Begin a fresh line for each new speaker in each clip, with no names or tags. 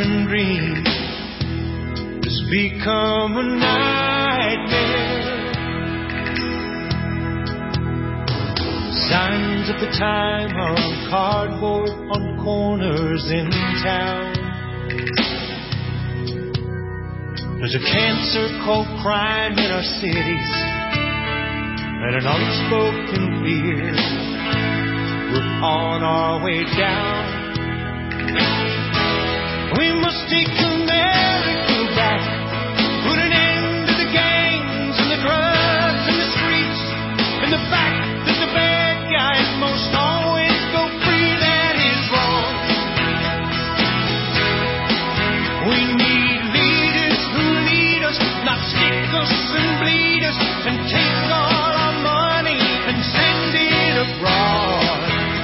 American dream has become a nightmare. Signs of the time are on cardboard on corners in town. There's a cancer called crime in our cities and an unspoken fear. We're on our way down. We must take America back. Put an end to the gangs and the drugs and the streets and the fact that the bad guys most always go free. That is wrong. We need leaders who lead us, not stick us and bleed us and take all our money and send it abroad.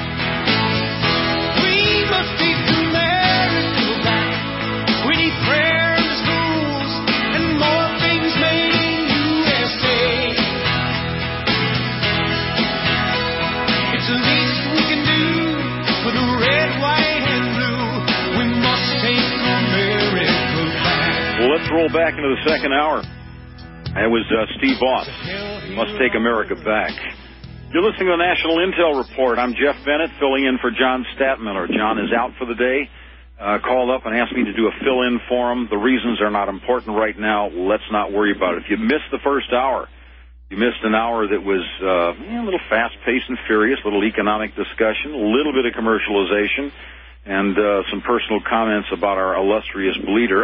Let's roll back into the second hour. That was Steve Voss. Must Take America Back. You're listening to the National Intel Report. I'm Jeff Bennett, filling in for John Statmiller. John is out for the day. Called up and asked me to do a fill-in for him. The reasons are not important right now. Let's not worry about it. If you missed the first hour, you missed an hour that was a little fast-paced and furious, a little economic discussion, a little bit of commercialization, and some personal comments about our illustrious leader,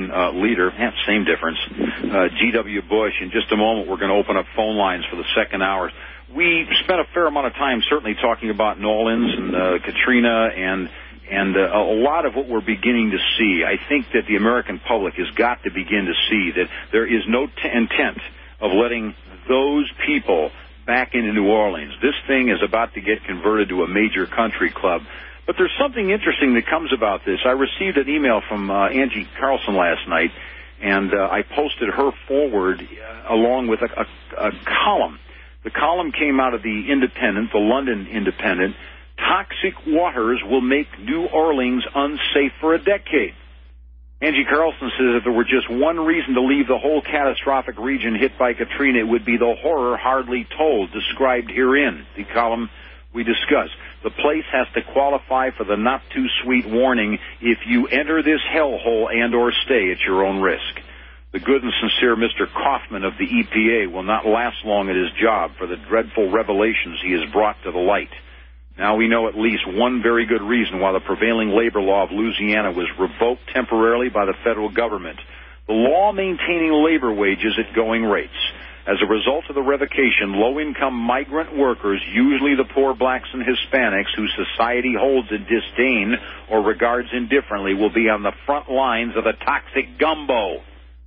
same difference, G.W. Bush. In just a moment, we're going to open up phone lines for the second hour. We spent a fair amount of time certainly talking about New Orleans and Katrina and a lot of what we're beginning to see. I think that the American public has got to begin to see that there is no intent of letting those people back into New Orleans. This thing is about to get converted to a major country club. But there's something interesting that comes about this. I received an email from Angie Carlson last night, and I posted her forward along with a column. The column came out of the Independent, the London Independent. Toxic waters will make New Orleans unsafe for a decade. Angie Carlson says if there were just one reason to leave the whole catastrophic region hit by Katrina, it would be the horror hardly told, described herein, the column we discussed. The place has to qualify for the not-too-sweet warning, if you enter this hellhole and or stay at your own risk. The good and sincere Mr. Kaufman of the EPA will not last long at his job for the dreadful revelations he has brought to the light. Now we know at least one very good reason why the prevailing labor law of Louisiana was revoked temporarily by the federal government. The law maintaining labor wages at going rates. As a result of the revocation, low-income migrant workers, usually the poor blacks and Hispanics, whose society holds in disdain or regards indifferently, will be on the front lines of the toxic gumbo.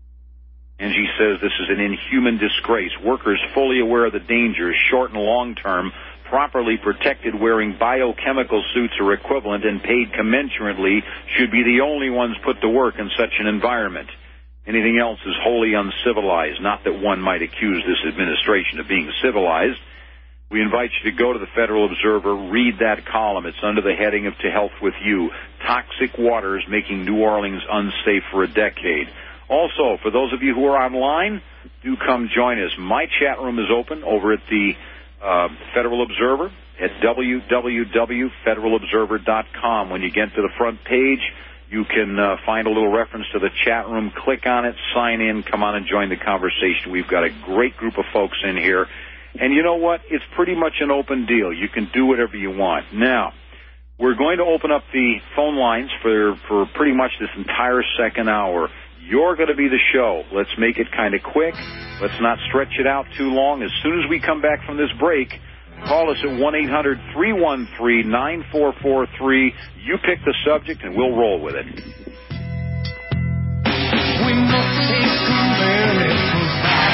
And she says this is an inhuman disgrace. Workers fully aware of the dangers, short and long-term, properly protected, wearing biochemical suits or equivalent and paid commensurately, should be the only ones put to work in such an environment. Anything else is wholly uncivilized, not that one might accuse this administration of being civilized. We invite you to go to the Federal Observer, read that column. It's under the heading of To Health With You, Toxic Waters Making New Orleans Unsafe for a Decade. Also, for those of you who are online, do come join us. My chat room is open over at the Federal Observer at www.federalobserver.com. When you get to the front page, you can find a little reference to the chat room. Click on it, sign in, come on and join the conversation. We've got a great group of folks in here. And you know what? It's pretty much an open deal. You can do whatever you want. Now, we're going to open up the phone lines for pretty much this entire second hour. You're going to be the show. Let's make it kind of quick. Let's not stretch it out too long. As soon as we come back from this break, call us at 1-800-313-9443. You pick the subject, and we'll roll with it.
We must take America back.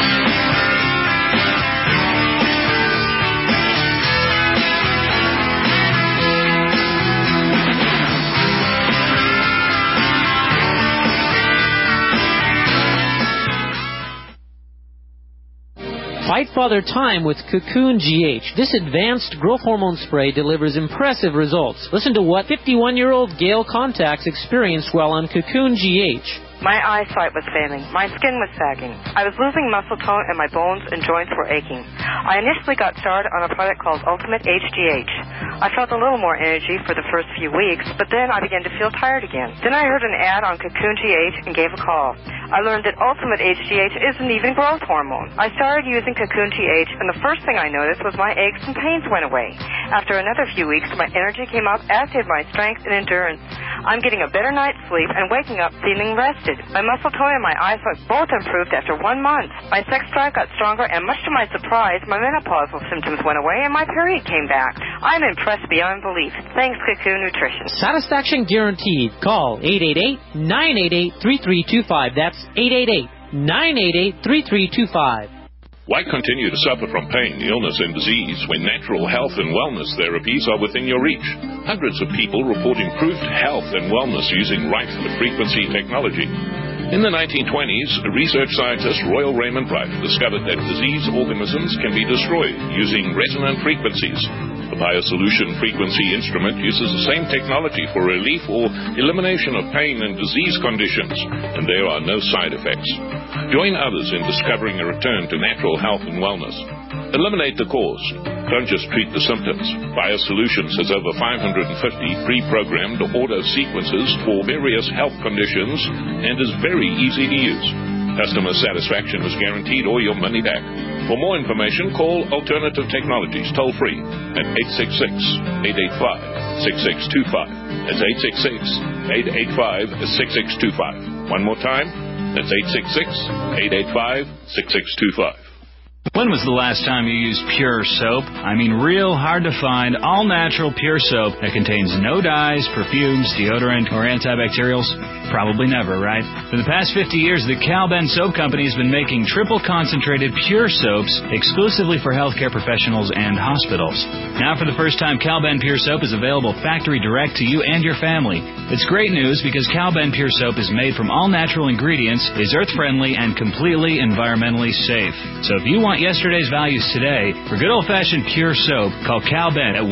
Fight Father Time with Cocoon GH. This advanced growth hormone spray delivers impressive results. Listen to what 51-year-old Gail Contacts experienced while on Cocoon GH.
My eyesight was failing. My skin was sagging. I was losing muscle tone and my bones and joints were aching. I initially got started on a product called Ultimate HGH. I felt a little more energy for the first few weeks, but then I began to feel tired again. Then I heard an ad on Cocoon GH and gave a call. I learned that Ultimate HGH isn't even growth hormone. I started using Cocoon GH, and the first thing I noticed was my aches and pains went away. After another few weeks, my energy came up, as did my strength and endurance. I'm getting a better night's sleep and waking up feeling rested. My muscle tone and my eyesight both improved after 1 month. My sex drive got stronger, and much to my surprise, my menopausal symptoms went away and my period came back. I'm impressed beyond belief. Thanks, Cocoon Nutrition.
Satisfaction guaranteed. Call 888-988-3325. That's 888-988-3325.
Why continue to suffer from pain, illness, and disease when natural health and wellness therapies are within your reach? Hundreds of people report improved health and wellness using Rife-frequency technology. In the 1920s, research scientist Royal Raymond Rife discovered that disease organisms can be destroyed using resonant frequencies. The BioSolution frequency instrument uses the same technology for relief or elimination of pain and disease conditions, and there are no side effects. Join others in discovering a return to natural health and wellness. Eliminate the cause. Don't just treat the symptoms. BioSolutions has over 550 pre-programmed auto sequences for various health conditions and is very easy to use. Customer satisfaction is guaranteed or your money back. For more information, call Alternative Technologies toll-free at 866-885-6625. That's 866-885-6625. One more time, that's 866-885-6625.
When was the last time you used Pure Soap? I mean, real hard to find, all-natural Pure Soap that contains no dyes, perfumes, deodorant, or antibacterials? Probably never, right? For the past 50 years, the Cal-Ben Soap Company has been making triple-concentrated Pure Soaps exclusively for healthcare professionals and hospitals. Now, for the first time, Cal-Ben Pure Soap is available factory direct to you and your family. It's great news because Cal-Ben Pure Soap is made from all-natural ingredients, is earth-friendly, and completely environmentally safe. So if you want yesterday's values today, for good old-fashioned Pure Soap, call Cal-Ben at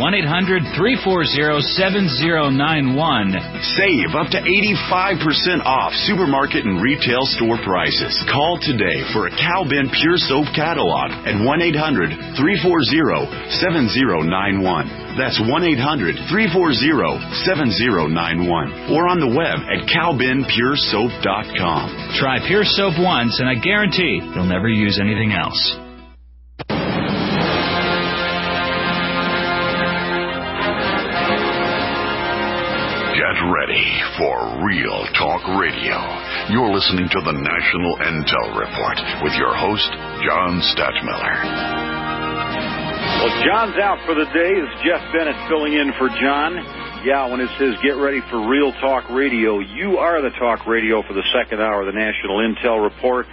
1-800-340-7091.
Save up to 85% off supermarket and retail store prices. Call today for a Cal-Ben Pure Soap catalog at 1-800-340-7091. That's 1-800-340-7091. Or on the web at calbenpuresoap.com.
Try Pure Soap once, and I guarantee you'll never use anything else.
Get ready for Real Talk Radio. You're listening to the National Intel Report with your host, John Stadtmiller.
Well, John's out for the day. It's Jeff Bennett filling in for John. Yeah, when it says get ready for Real Talk Radio, you are the talk radio for the second hour of the National Intel Report.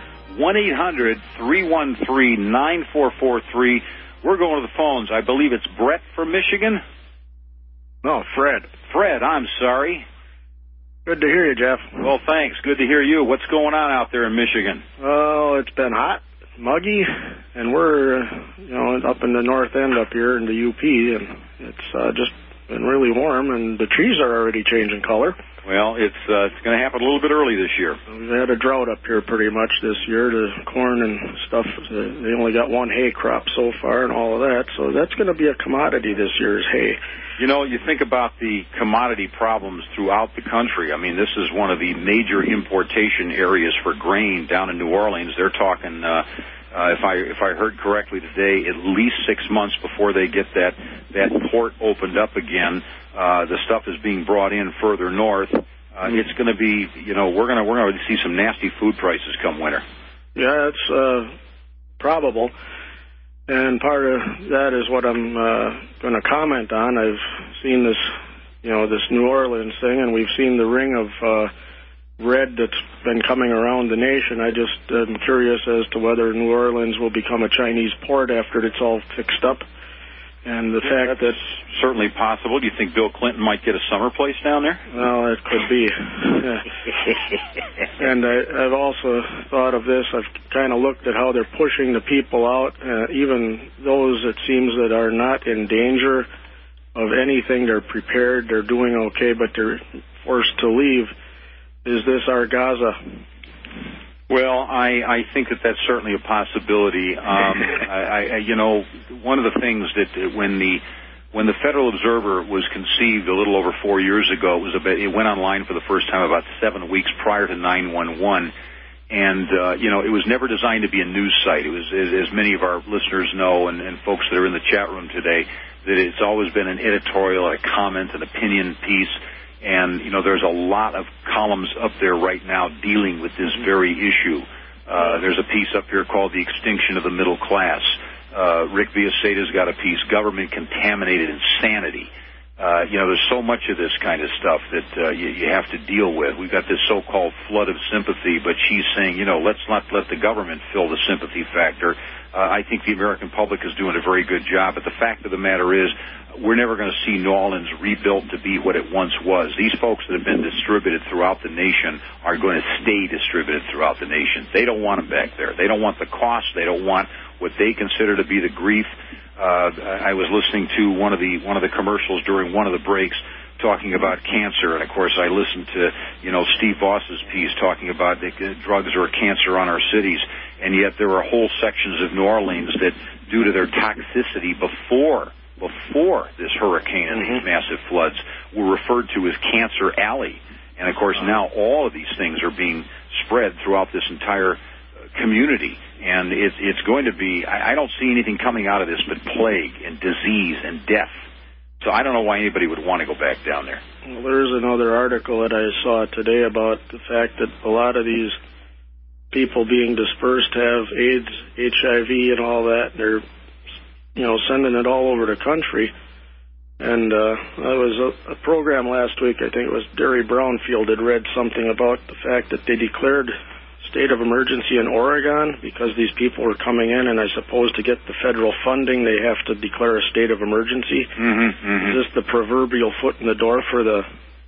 1-800-313-9443. We're going to the phones. I believe it's Brett from Michigan.
No, Fred.
Fred, I'm sorry.
Good to hear you, Jeff.
Well, thanks. Good to hear you. What's going on out there in Michigan?
Oh, it's been hot, muggy, and we're, up in the north end up here in the UP, and it's just been really warm, and the trees are already changing color.
Well, it's going to happen a little bit early this year.
We've had a drought up here pretty much this year. The corn and stuff, they only got one hay crop so far and all of that, so that's going to be a commodity this year is hay.
You think about the commodity problems throughout the country. I mean, this is one of the major importation areas for grain down in New Orleans. They're talking, if I heard correctly today, at least 6 months before they get that port opened up again. The stuff is being brought in further north. It's going to be, we're going to see some nasty food prices come winter.
Yeah, it's probable. And part of that is what I'm going to comment on. I've seen this, this New Orleans thing, and we've seen the ring of red that's been coming around the nation. I just am curious as to whether New Orleans will become a Chinese port after it's all fixed up. And the fact
that's certainly possible. Do you think Bill Clinton might get a summer place down there?
Well, it could be. And I've also thought of this. I've kind of looked at how they're pushing the people out, even those, it seems, that are not in danger of anything. They're prepared, they're doing okay, but they're forced to leave. Is this our Gaza?
Well, I think that's certainly a possibility. One of the things that when the Federal Observer was conceived a little over 4 years ago, it went online for the first time about 7 weeks prior to 9/11, and it was never designed to be a news site. It was, as many of our listeners know, and folks that are in the chat room today, that it's always been an editorial, a comment, an opinion piece. And, there's a lot of columns up there right now dealing with this very issue. There's a piece up here called The Extinction of the Middle Class. Rick Villaseda's got a piece, Government Contaminated Insanity. There's so much of this kind of stuff that you have to deal with. We've got this so-called flood of sympathy, but she's saying, let's not let the government fill the sympathy factor. I think the American public is doing a very good job, but the fact of the matter is we're never going to see New Orleans rebuilt to be what it once was. These folks that have been distributed throughout the nation are going to stay distributed throughout the nation. They don't want them back there. They don't want the cost. They don't want what they consider to be the grief. I was listening to one of the commercials during one of the breaks talking about cancer, and of course I listened to Steve Voss's piece talking about the drugs are a cancer on our cities, and yet there are whole sections of New Orleans that, due to their toxicity before this hurricane and these massive floods, were referred to as Cancer Alley, and of course now all of these things are being spread throughout this entire community. And it's going to be, I don't see anything coming out of this but plague and disease and death. So I don't know why anybody would want to go back down there.
Well, there's another article that I saw today about the fact that a lot of these people being dispersed have AIDS, HIV, and all that. They're, sending it all over the country. And there was a program last week, I think it was Derry Brownfield, had read something about the fact that they declared state of emergency in Oregon because these people were coming in, and I suppose to get the federal funding they have to declare a state of emergency. Is this the proverbial foot in the door for the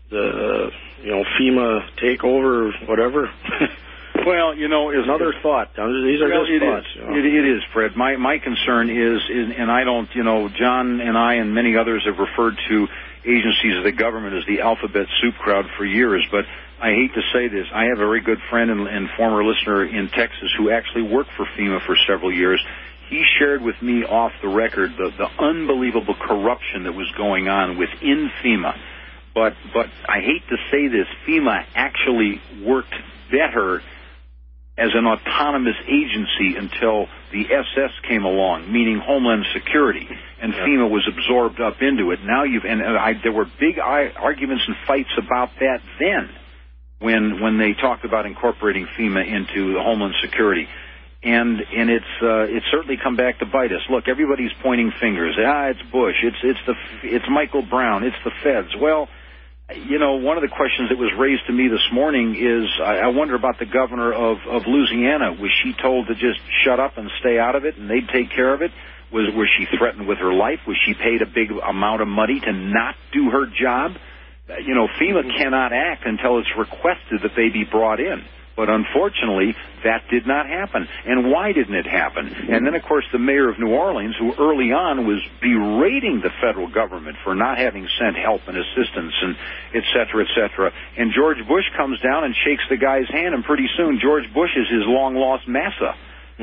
FEMA takeover or whatever?
Well,
another thought. These are just thoughts.
It is, Fred. My concern is, and I don't, John and I and many others have referred to agencies of the government as the alphabet soup crowd for years, but I hate to say this. I have a very good friend and former listener in Texas who actually worked for FEMA for several years. He shared with me off the record the unbelievable corruption that was going on within FEMA. But I hate to say this, FEMA actually worked better as an autonomous agency until the SS came along, meaning Homeland Security, and FEMA was absorbed up into it. Now there were big arguments and fights about that then, when they talked about incorporating FEMA into the Homeland Security. And it's certainly come back to bite us. Look, everybody's pointing fingers. It's Bush. It's Michael Brown. It's the feds. Well, one of the questions that was raised to me this morning is I wonder about the governor of Louisiana. Was she told to just shut up and stay out of it and they'd take care of it? Was she threatened with her life? Was she paid a big amount of money to not do her job? FEMA cannot act until it's requested that they be brought in. But unfortunately, that did not happen. And why didn't it happen? And then, of course, the mayor of New Orleans, who early on was berating the federal government for not having sent help and assistance and et cetera, et cetera. And George Bush comes down and shakes the guy's hand, and pretty soon George Bush is his long-lost massa.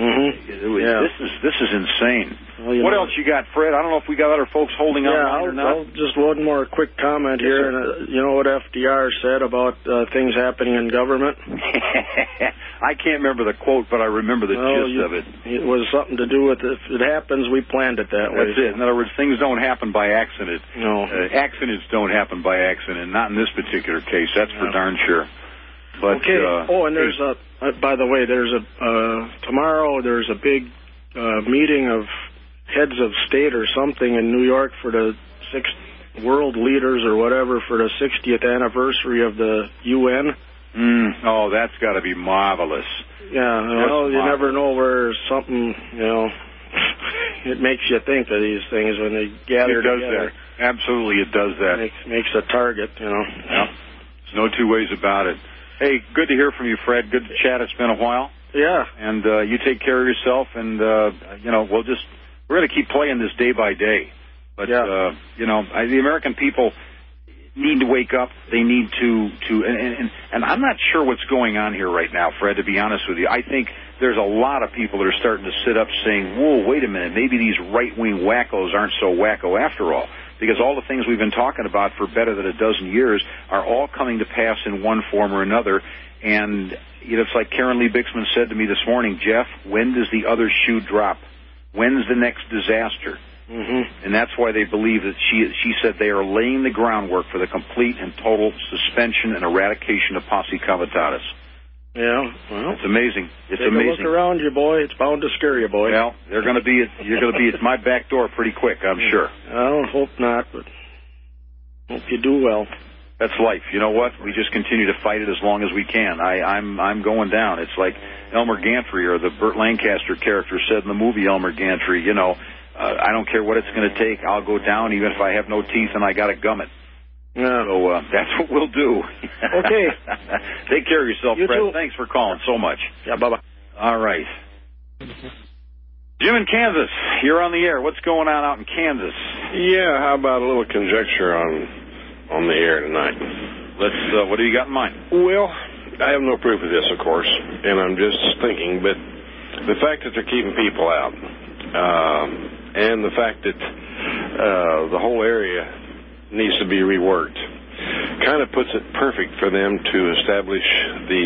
This is insane. Well, what else you got, Fred? I don't know if we got other folks holding on or not.
Just one more quick comment here. And, you know what FDR said about things happening in government?
I can't remember the quote, but I remember the gist of it.
It was something to do with if it happens, we planned it that way.
That's it. In other words, things don't happen by accident.
No.
Accidents don't happen by accident, not in this particular case. That's for darn sure. But,
okay. And there's by the way, there's tomorrow there's a big meeting of heads of state or something in New York for the world leaders or whatever for the 60th anniversary of the UN.
Oh, that's got to be marvelous.
Yeah, well, you never know where something, it makes you think of these things when they gather together.
It does that. Absolutely, it does that.
Makes a target, you know.
Yeah. There's no two ways about it. Hey, good to hear from you, Fred. Good to chat. It's been a while.
Yeah.
And you take care of yourself, and, you know, we're going to keep playing this day by day. But, you know, the American people need to wake up. They need to and I'm not sure what's going on here right now, Fred, to be honest with you. I think there's a lot of people that are starting to sit up saying, whoa, wait a minute, maybe these right-wing wackos aren't so wacko after all. Because all the things we've been talking about for better than a dozen years are all coming to pass in one form or another. And, you know, it's like Karen Lee Bixman said to me this morning, Jeff, when does the other shoe drop? When's the next disaster? Mm-hmm. And that's why they believe that she said they are laying the groundwork for the complete and total suspension and eradication of posse comitatus.
Yeah, well,
it's amazing. It's
take
amazing.
A look around you, boy. It's bound to scare you, boy.
Well, you're going to be at my back door pretty quick, I'm sure.
I hope not, but hope you do well.
That's life. You know what? We just continue to fight it as long as we can. I'm going down. It's like Elmer Gantry, or the Burt Lancaster character said in the movie Elmer Gantry, you know, I don't care what it's going to take. I'll go down even if I have no teeth and I got to gum it.
Yeah.
So that's what we'll do.
Okay.
Take care of yourself,
you
Fred.
Too.
Thanks for calling so much.
Yeah, bye-bye.
All right. Jim in Kansas, you're on the air. What's going on out in Kansas?
Yeah, how about a little conjecture on the air tonight?
What do you got in mind?
Well, I have no proof of this, of course, and I'm just thinking, but the fact that they're keeping people out, and the fact that the whole area needs to be reworked, kind of puts it perfect for them to establish the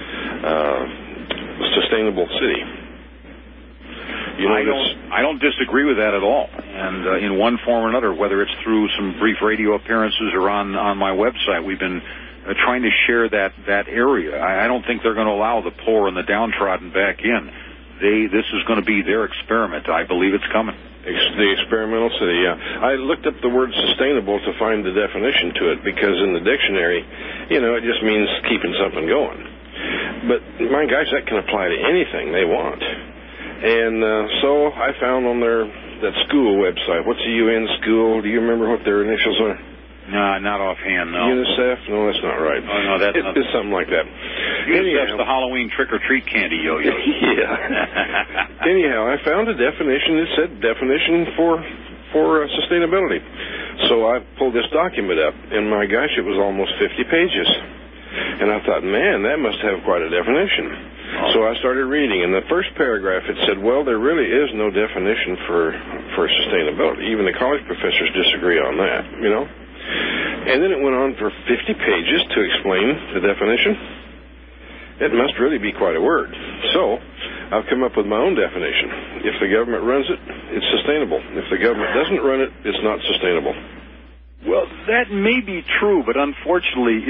sustainable city. You know,
I don't disagree with that at all. And in one form or another, whether it's through some brief radio appearances or on my website, we've been trying to share that area. I don't think they're going to allow the poor and the downtrodden back in. This is going to be their experiment. I believe it's coming.
The experimental city, yeah. I looked up the word sustainable to find the definition to it, because in the dictionary, you know, it just means keeping something going. But, my gosh, that can apply to anything they want. And so I found on that school website, what's the UN school? Do you remember what their initials are?
No, not offhand, no.
UNICEF? No, that's not right.
Oh, no, that's not.
It's something like that.
UNICEF's the Halloween trick-or-treat candy yo-yo.
Yeah. Anyhow, I found a definition that said definition for sustainability. So I pulled this document up, and my gosh, it was almost 50 pages. And I thought, man, that must have quite a definition. Oh. So I started reading. In the first paragraph, it said, well, there really is no definition for sustainability. Even the college professors disagree on that, you know. And then it went on for 50 pages to explain the definition. It must really be quite a word. So I've come up with my own definition. If the government runs it, it's sustainable. If the government doesn't run it, it's not sustainable.
Well, that may be true, but unfortunately,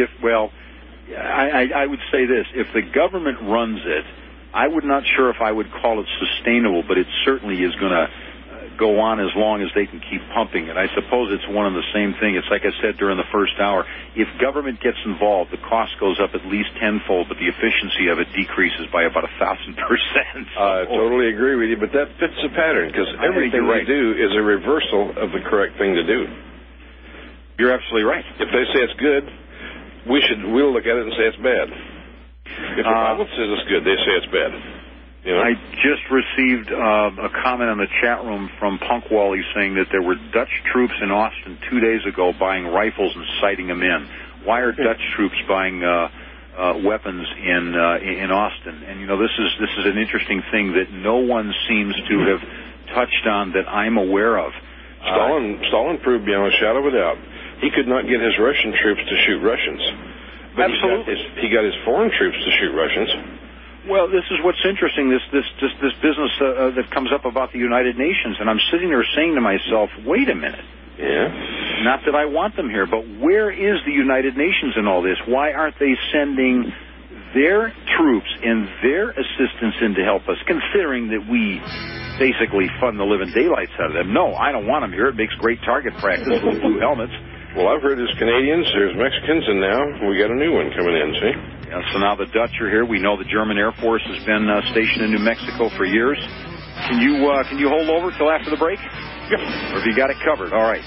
I would say this. If the government runs it, I would not sure if I would call it sustainable, but it certainly is going to go on as long as they can keep pumping it. I suppose it's one and the same thing. It's like I said during the first hour. If government gets involved, the cost goes up at least tenfold, but the efficiency of it decreases by about 1,000%.
I totally agree with you, but that fits the pattern, because everything they do is a reversal of the correct thing to do.
You're absolutely right.
If they say it's good, we'll look at it and say it's bad. If the Bible says it's good, they say it's bad. You know?
I just received a comment in the chat room from Punk Wally saying that there were Dutch troops in Austin 2 days ago buying rifles and sighting them in. Why are Dutch troops buying weapons in Austin? And you know, this is an interesting thing that no one seems to have touched on that I'm aware of.
Stalin proved beyond a shadow of a doubt he could not get his Russian troops to shoot Russians. But
absolutely,
he got his foreign troops to shoot Russians.
Well, this is what's interesting, this business that comes up about the United Nations, and I'm sitting there saying to myself, wait a minute.
Yeah.
Not that I want them here, but where is the United Nations in all this? Why aren't they sending their troops and their assistance in to help us, considering that we basically fund the living daylights out of them? No, I don't want them here. It makes great target practice with blue helmets.
Well, I've heard there's Canadians, there's Mexicans, and now we got a new one coming in, see?
Yeah, so now the Dutch are here. We know the German Air Force has been stationed in New Mexico for years. Can you hold over till after the break?
Yep.
Or have you got it covered? All right.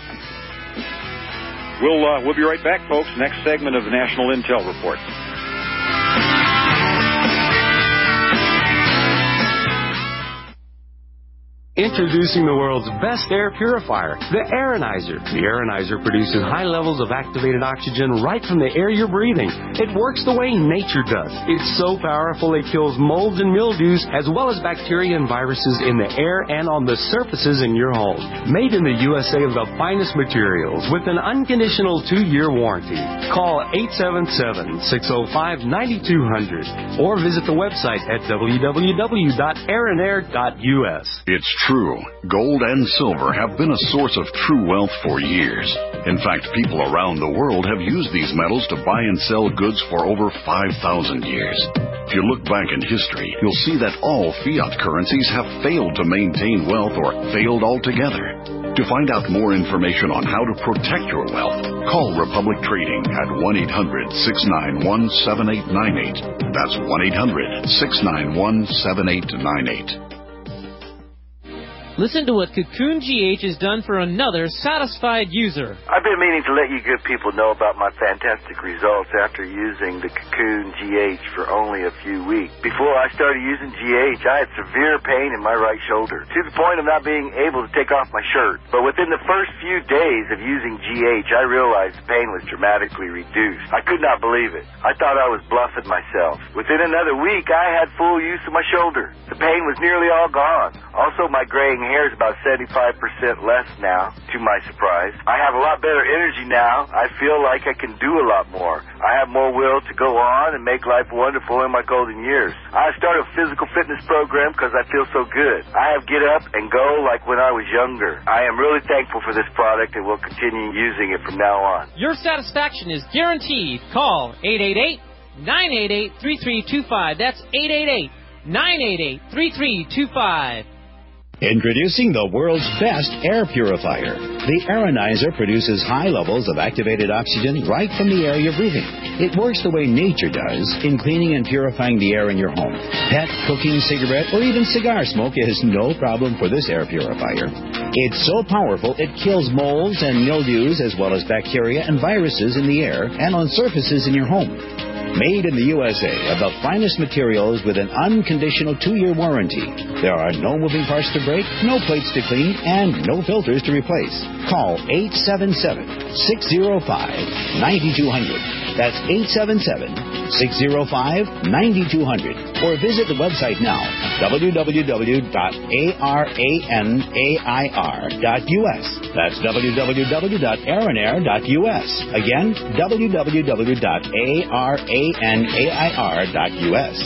We'll be right back, folks. Next segment of the National Intel Report.
Introducing the world's best air purifier, the Aeronizer. The Aeronizer produces high levels of activated oxygen right from the air you're breathing. It works the way nature does. It's so powerful it kills molds and mildews as well as bacteria and viruses in the air and on the surfaces in your home. Made in the USA of the finest materials with an unconditional 2-year warranty. Call 877-605-9200 or visit the website at www.aeronair.us.
It's true. Gold and silver have been a source of true wealth for years. In fact, people around the world have used these metals to buy and sell goods for over 5,000 years. If you look back in history, you'll see that all fiat currencies have failed to maintain wealth or failed altogether. To find out more information on how to protect your wealth, call Republic Trading at 1-800-691-7898. That's 1-800-691-7898.
Listen to what Cocoon GH has done for another satisfied user.
I've been meaning to let you good people know about my fantastic results after using the Cocoon GH for only a few weeks. Before I started using GH, I had severe pain in my right shoulder, to the point of not being able to take off my shirt. But within the first few days of using GH, I realized the pain was dramatically reduced. I could not believe it. I thought I was bluffing myself. Within another week, I had full use of my shoulder. The pain was nearly all gone. Also, my graying hair is about 75% less now, to my surprise. I have a lot better energy now. I feel like I can do a lot more. I have more will to go on and make life wonderful in my golden years. I started a physical fitness program because I feel so good. I have get up and go like when I was younger. I am really thankful for this product and will continue using it from now on.
Your satisfaction is guaranteed. Call 888-988-3325. That's 888-988-3325.
Introducing the world's best air purifier. The Aeronizer produces high levels of activated oxygen right from the air you're breathing. It works the way nature does in cleaning and purifying the air in your home. Pet, cooking, cigarette, or even cigar smoke is no problem for this air purifier. It's so powerful it kills molds and mildews as well as bacteria and viruses in the air and on surfaces in your home. Made in the USA of the finest materials with an unconditional 2-year warranty. There are no moving parts to break, no plates to clean, and no filters to replace. Call 877-605-9200. That's 877-605-9200. Or visit the website now, www.aeronair.us. That's www.aeronair.us. Again, www.aeronair.us.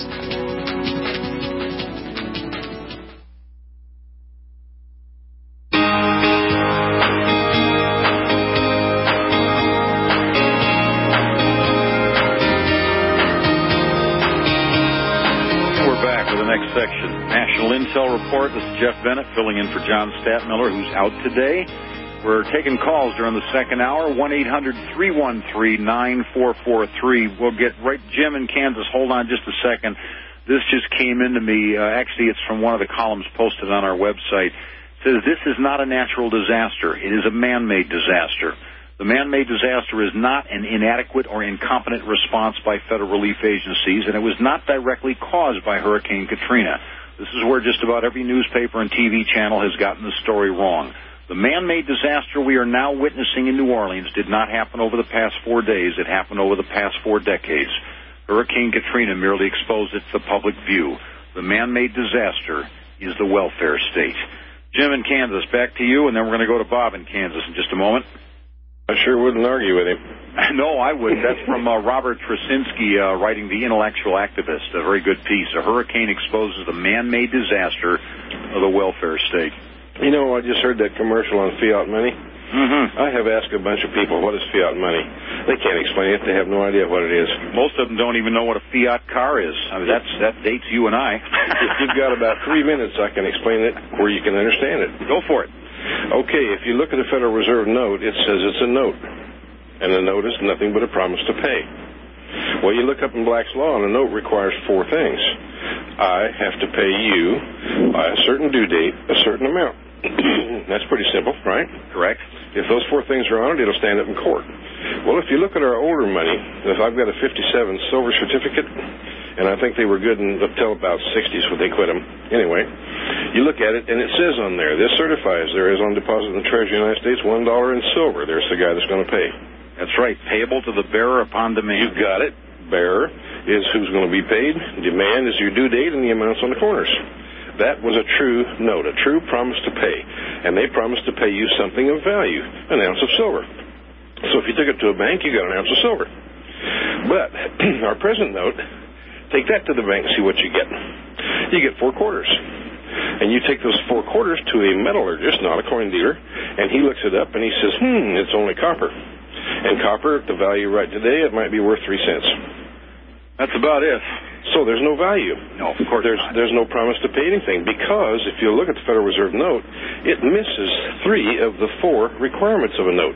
Section. National Intel Report. This is Jeff Bennett filling in for John Statmiller, who's out today. We're taking calls during the second hour, 1-800-313-9443. We'll get right. Jim in Kansas, hold on just a second. This just came into me. Actually, it's from one of the columns posted on our website. It says, this is not a natural disaster. It is a man-made disaster. The man-made disaster is not an inadequate or incompetent response by federal relief agencies, and it was not directly caused by Hurricane Katrina. This is where just about every newspaper and TV channel has gotten the story wrong. The man-made disaster we are now witnessing in New Orleans did not happen over the past 4 days. It happened over the past 4 decades. Hurricane Katrina merely exposed it to the public view. The man-made disaster is the welfare state. Jim in Kansas, back to you, and then we're going to go to Bob in Kansas in just a moment.
I sure wouldn't argue with him.
No, I wouldn't. That's from Robert Trasinski writing The Intellectual Activist, a very good piece. A hurricane exposes the man-made disaster of the welfare state.
You know, I just heard that commercial on fiat money.
Mm-hmm.
I have asked a bunch of people, what is fiat money? They can't explain it. They have no idea what it is.
Most of them don't even know what a fiat car is. I mean, that dates you and I.
If you've got about 3 minutes, I can explain it where you can understand it.
Go for it.
Okay, if you look at the Federal Reserve note, it says it's a note. And a note is nothing but a promise to pay. Well, you look up in Black's Law, and a note requires 4 things. I have to pay you by a certain due date, a certain amount. That's pretty simple, right?
Correct.
If those four things are on it, it'll stand up in court. Well, if you look at our older money, if I've got a 57 silver certificate, and I think they were good until about 60s when they quit them. Anyway, you look at it, and it says on there, this certifies there is on deposit in the Treasury of the United States $1 in silver. There's the guy that's going to pay.
That's right. Payable to the bearer upon demand.
You got it. Bearer is who's going to be paid. Demand is your due date and the amounts on the corners. That was a true note, a true promise to pay. And they promised to pay you something of value, an ounce of silver. So if you took it to a bank, you got an ounce of silver. But our present note, take that to the bank and see what you get. You get 4 quarters. And you take those 4 quarters to a metallurgist, not a coin dealer, and he looks it up and he says, it's only copper. And copper, at the value right today, it might be worth 3 cents.
That's about it.
So there's no value.
No, of course not.
There's no promise to pay anything because if you look at the Federal Reserve note, it misses 3 of the 4 requirements of a note.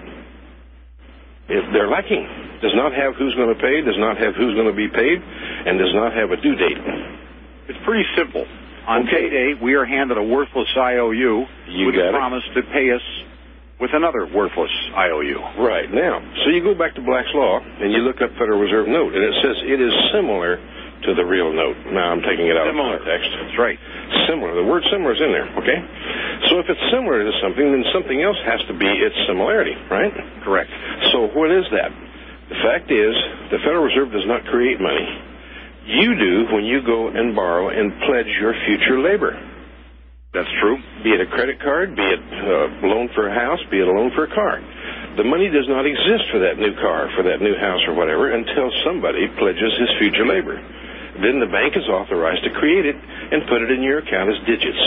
They're lacking. Does not have who's going to pay, does not have who's going to be paid, and does not have a due date.
It's pretty simple. On payday, we are handed a worthless IOU with a promise to pay us with another worthless IOU.
Right. Now, so you go back to Black's Law, and you look up Federal Reserve note, and it says it is similar to the real note. Now, I'm taking it out of context.
That's right.
Similar. The word similar is in there, okay? So if it's similar to something, then something else has to be its similarity, right?
Correct.
So what is that? The fact is, the Federal Reserve does not create money. You do when you go and borrow and pledge your future labor.
That's true.
Be it a credit card, be it a loan for a house, be it a loan for a car. The money does not exist for that new car, for that new house or whatever, until somebody pledges his future labor. Then the bank is authorized to create it and put it in your account as digits.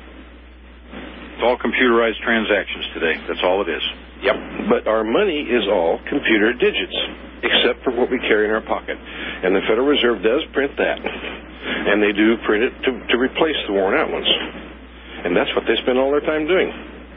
It's all computerized transactions today. That's all it is.
Yep. But our money is all computer digits, except for what we carry in our pocket. And the Federal Reserve does print that. And they do print it to replace the worn out ones. And that's what they spend all their time doing.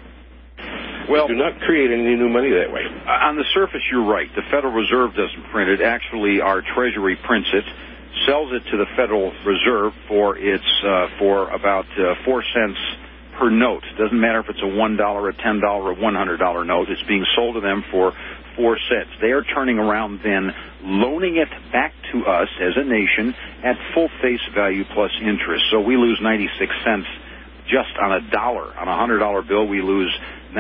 Well, they do not create any new money that way.
On the surface, you're right. The Federal Reserve doesn't print it. Actually, our Treasury prints it, sells it to the Federal Reserve for about 4 cents per note. Doesn't matter if it's a $1, a $10, or $100 note. It's being sold to them for 4 cents. They are turning around then, loaning it back to us as a nation at full face value plus interest. So we lose 96 cents just on $1. On a $100 bill, we lose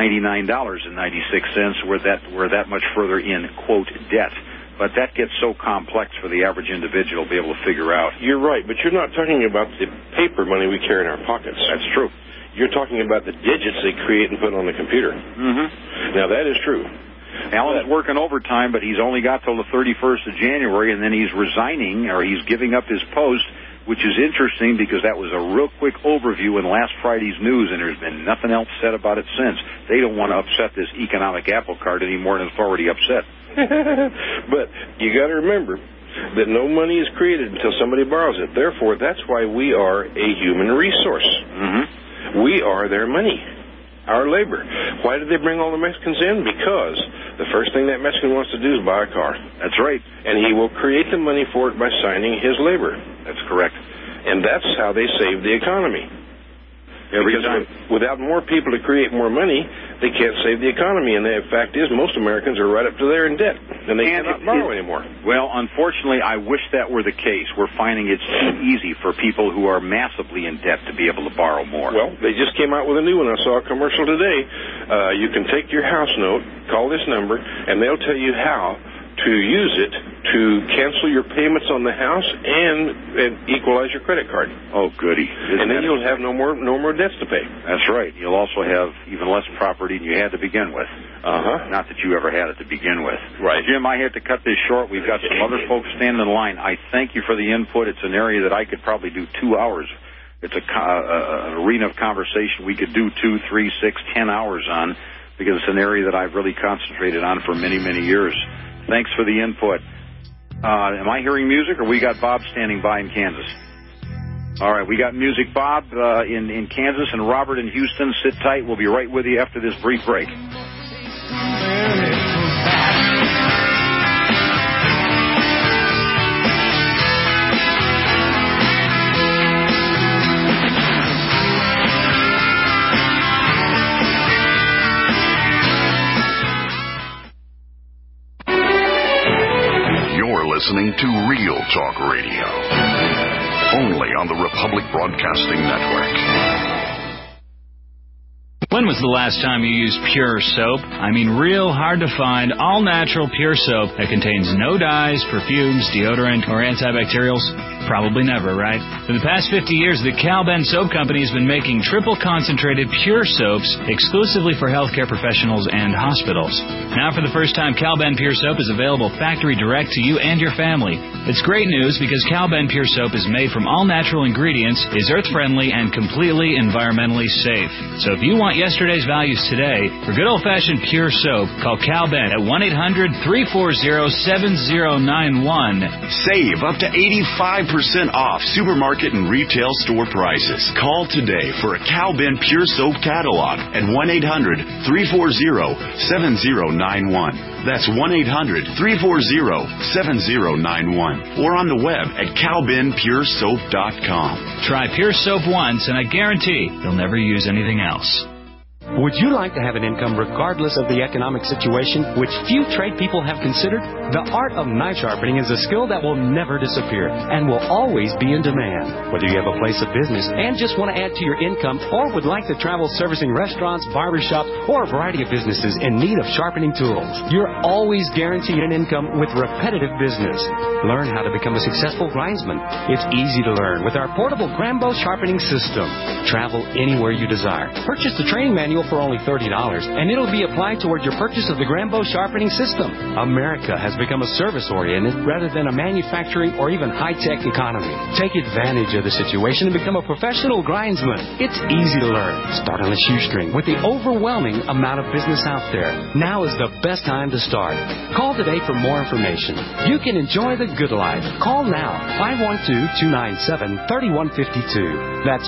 $99.96. We're that much further in, quote, debt. But that gets so complex for the average individual to be able to figure out.
You're right, but you're not talking about the paper money we carry in our pockets.
That's true.
You're talking about the digits they create and put on the computer.
Mm-hmm.
Now, that is true.
Alan's working overtime, but he's only got till the 31st of January, and then he's resigning, or he's giving up his post, which is interesting because that was a real quick overview in last Friday's news, and there's been nothing else said about it since. They don't want to upset this economic apple cart any more than it's already upset.
But you got to remember that no money is created until somebody borrows it. Therefore, that's why we are a human resource.
Mm-hmm.
We are their money, our labor. Why did they bring all the Mexicans in? Because the first thing that Mexican wants to do is buy a car.
That's right.
And he will create the money for it by signing his labor.
That's correct.
And that's how they save the economy.
Every time.
Without more people to create more money, they can't save the economy. And the fact is, most Americans are right up to there in debt, and they cannot borrow anymore.
Well, unfortunately, I wish that were the case. We're finding it's too easy for people who are massively in debt to be able to borrow more.
Well, they just came out with a new one. I saw a commercial today. You can take your house note, call this number, and they'll tell you how to use it to cancel your payments on the house and equalize your credit card.
Oh, goody.
And then you'll have no more debts to pay.
That's right. You'll also have even less property than you had to begin with. Not that you ever had it to begin with.
Right.
Jim, I had to cut this short. We've got some other folks standing in line. I thank you for the input. It's an area that I could probably do 2 hours. It's an arena of conversation we could do 2, 3, 6, 10 hours on, because it's an area that I've really concentrated on for many, many years. Thanks for the input. Am I hearing music, or we got Bob standing by in Kansas? All right, we got music, Bob, in Kansas, and Robert in Houston. Sit tight. We'll be right with you after this brief break.
listening to Real Talk Radio, only on the Republic Broadcasting Network.
When was the last time you used Pure Soap? I mean real hard to find, all-natural Pure Soap that contains no dyes, perfumes, deodorant, or antibacterials? Probably never, right? For the past 50 years, the Cal Ben Soap Company has been making triple-concentrated Pure Soaps exclusively for healthcare professionals and hospitals. Now, for the first time, Cal Ben Pure Soap is available factory direct to you and your family. It's great news because Cal Ben Pure Soap is made from all-natural ingredients, is earth-friendly, and completely environmentally safe. So if you want yesterday's values today, for good old-fashioned Pure Soap, call Cal Ben at 1-800-340-7091.
Save up to 85% off supermarket and retail store prices. Call today for a Cal Ben Pure Soap catalog at 1-800-340-7091. That's 1-800-340-7091. Or on the web at calbenpuresoap.com.
Try Pure Soap once, and I guarantee you'll never use anything else.
Would you like to have an income regardless of the economic situation, which few trade people have considered? The art of knife sharpening is a skill that will never disappear and will always be in demand. Whether you have a place of business and just want to add to your income, or would like to travel servicing restaurants, barbershops, or a variety of businesses in need of sharpening tools, you're always guaranteed an income with repetitive business. Learn how to become a successful grindsman. It's easy to learn with our portable Grambo sharpening system. Travel anywhere you desire. Purchase the training manual for only $30, and it'll be applied toward your purchase of the Grambo sharpening system. America has become a service-oriented rather than a manufacturing or even high-tech economy. Take advantage of the situation and become a professional grindsman. It's easy to learn. Start on a shoestring with the overwhelming amount of business out there. Now is the best time to start. Call today for more information. You can enjoy the good life. Call now. 512-297-3152. That's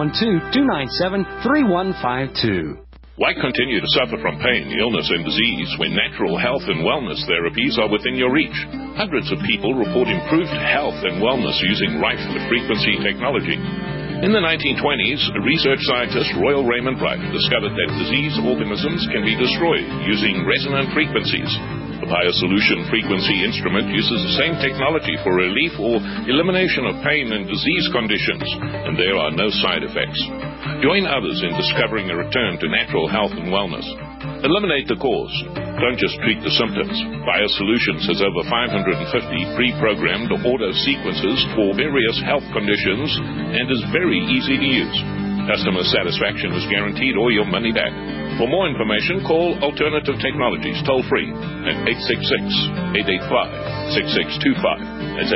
512-297-3152.
Why continue to suffer from pain, illness, and disease when natural health and wellness therapies are within your reach? Hundreds of people report improved health and wellness using Rife-frequency technology. In the 1920s, research scientist Royal Raymond Rife discovered that diseased organisms can be destroyed using resonant frequencies. The Biosolution frequency instrument uses the same technology for relief or elimination of pain and disease conditions, and there are no side effects. Join others in discovering a return to natural health and wellness. Eliminate the cause. Don't just treat the symptoms. Biosolutions has over 550 pre-programmed auto sequences for various health conditions and is very easy to use. Customer satisfaction is guaranteed or your money back. For more information, call Alternative Technologies toll-free at 866-885-6625. That's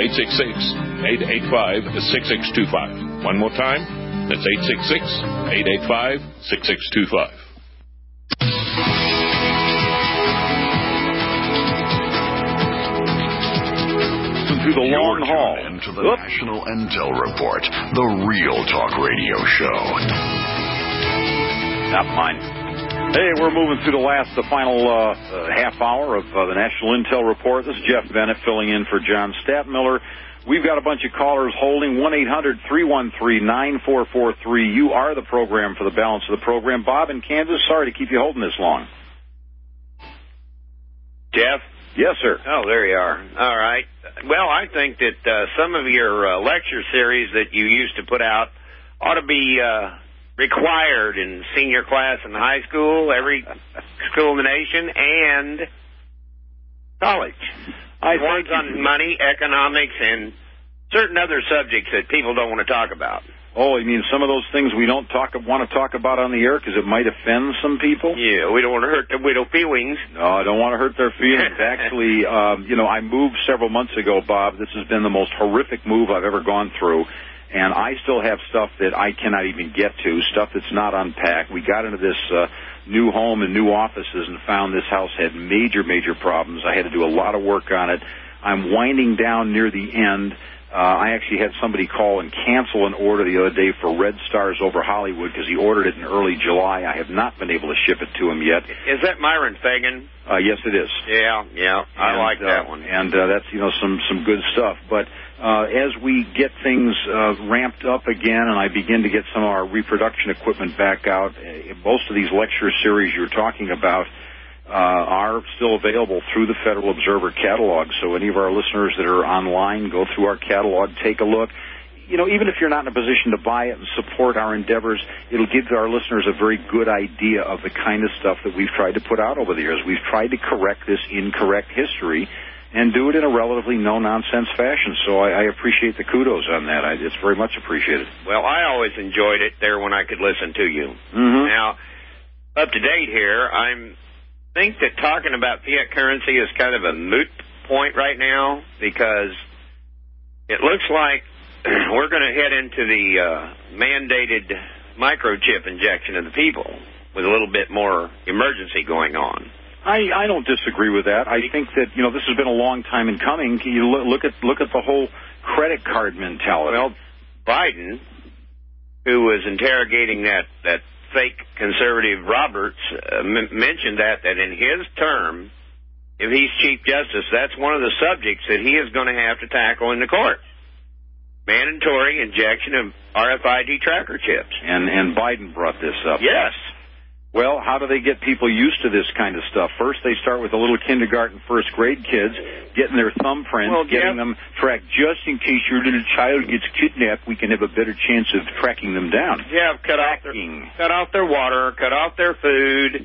866-885-6625. One more time, that's 866-885-6625.
To the long haul.
Into the National Intel Report, the Real Talk Radio Show.
Not mine. Hey, we're moving through the final half hour of the National Intel Report. This is Jeff Bennett filling in for John Stadtmiller. We've got a bunch of callers holding 1-800-313-9443. You are the program for the balance of the program. Bob in Kansas, sorry to keep you holding this long.
Jeff?
Yes, sir.
Oh, there you are. All right. Well, I think that some of your lecture series that you used to put out ought to be required in senior class in high school, every school in the nation, and college. Ones on money, economics, and certain other subjects that people don't want to talk about.
Oh, you mean some of those things we don't want to talk about on the air because it might offend some people?
Yeah, we don't want to hurt their widow feelings.
No, I don't want to hurt their feelings. Actually, I moved several months ago, Bob. This has been the most horrific move I've ever gone through. And I still have stuff that I cannot even get to, stuff that's not unpacked. We got into this new home and new offices and found this house had major, major problems. I had to do a lot of work on it. I'm winding down near the end. I actually had somebody call and cancel an order the other day for Red Stars over Hollywood because he ordered it in early July. I have not been able to ship it to him yet.
Is that Myron Fagan?
Yes, it is.
Yeah, I like that one.
And that's some good stuff. But as we get things ramped up again and I begin to get some of our reproduction equipment back out, most of these lecture series you're talking about, are still available through the Federal Observer catalog. So any of our listeners that are online, go through our catalog, take a look. You know, even if you're not in a position to buy it and support our endeavors, it'll give our listeners a very good idea of the kind of stuff that we've tried to put out over the years. We've tried to correct this incorrect history and do it in a relatively no-nonsense fashion. So I appreciate the kudos on that. It's very much appreciated.
Well, I always enjoyed it there when I could listen to you.
Mm-hmm.
Now, up to date here, I think that talking about fiat currency is kind of a moot point right now, because it looks like we're going to head into the mandated microchip injection of the people with a little bit more emergency going on.
I don't disagree with that. I think that, you know, this has been a long time in coming. You look at the whole credit card mentality.
Well, Biden, who was interrogating that fake conservative Roberts, mentioned that in his term, if he's Chief Justice, that's one of the subjects that he is going to have to tackle in the court. Mandatory injection of RFID tracker chips.
And Biden brought this up.
Yes.
Well, how do they get people used to this kind of stuff? First, they start with the little kindergarten, first grade kids, getting their thumbprints, getting them tracked. Just in case your little child gets kidnapped, we can have a better chance of tracking them down.
Yeah, cut off their water, cut off their food,